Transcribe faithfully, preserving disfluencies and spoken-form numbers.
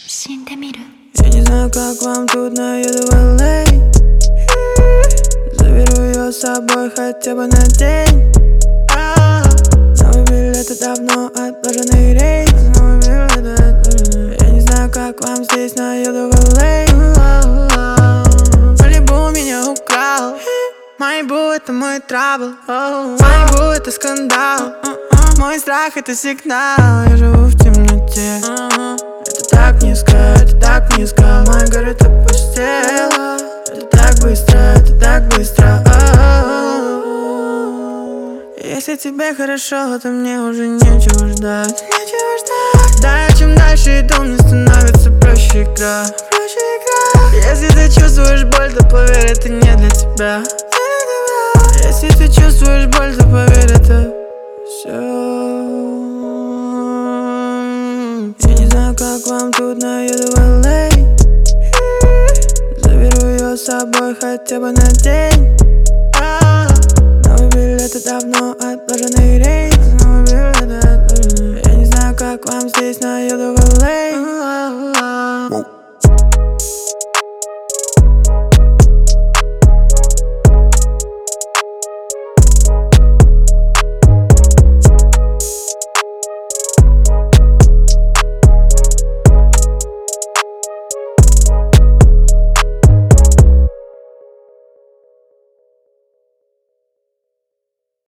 Я не знаю, как вам тут, но еду в эл эй. Заберу ее с собой хотя бы на день. Новый билет и давно отложенный рейс. Я не знаю, как вам здесь, но еду в эл эй. Малибу меня украл. Малибу — это мой трабл. Малибу — это скандал. Мой страх — это сигнал. Я живу в темноте. Это так низко, это так низко. Мой город опустел. Это так быстро, это так быстро. Если тебе хорошо, то мне уже нечего ждать. Нечего ждать. Да, чем дальше иду, мне становится проще игра. Проще игра. Если ты чувствуешь боль, то поверь, это не для тебя. Если ты чувствуешь боль, то поверь, это все. Я не знаю, как вам тут, но еду в эл эй. Заберу ее с собой хотя бы на день. Новый билет и давно отложенный